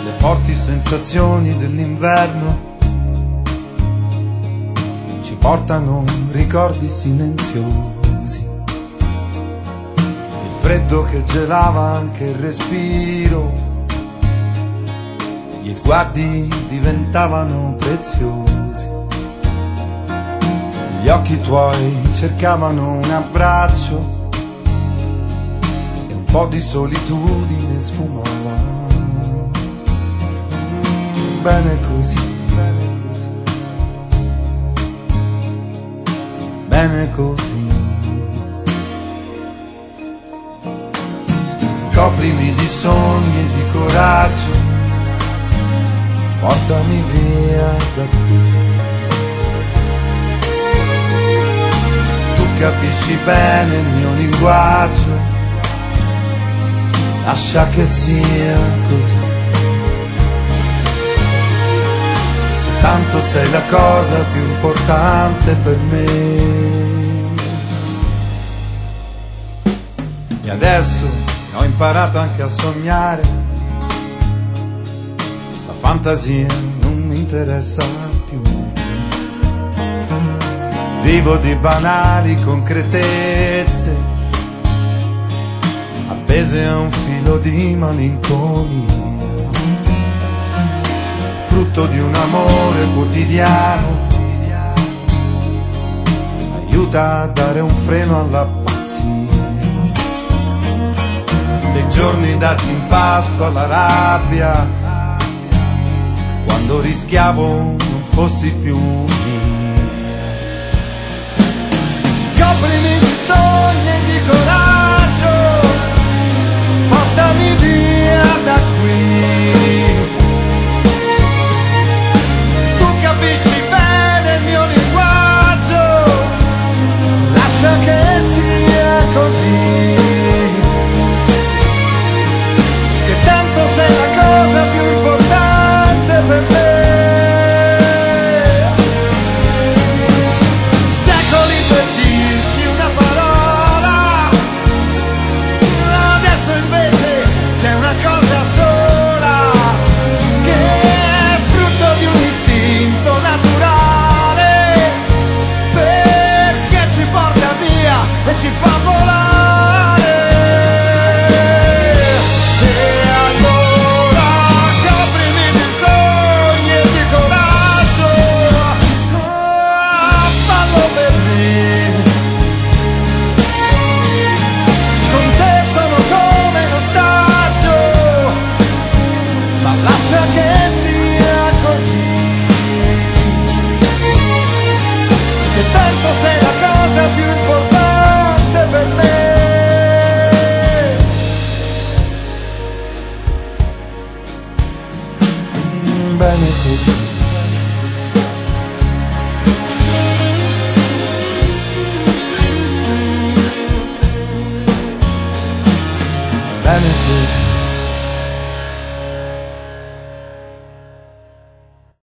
le forti sensazioni dell'inverno ci portano ricordi silenziosi, il freddo che gelava anche il respiro, gli sguardi diventavano preziosi, gli occhi tuoi cercavano un abbraccio e un po' di solitudine sfumava. Bene così, bene così. Coprimi di sogni e di coraggio, portami via da qui. Tu capisci bene il mio linguaggio, lascia che sia così. Tanto sei la cosa più importante per me. E adesso ho imparato anche a sognare, la fantasia non mi interessa più. Vivo di banali concretezze, appese a un filo di malinconia, frutto di un amore quotidiano, aiuta a dare un freno alla pazzia, dei giorni dati in pasto alla rabbia, quando rischiavo non fossi più mia. Coprimi di sole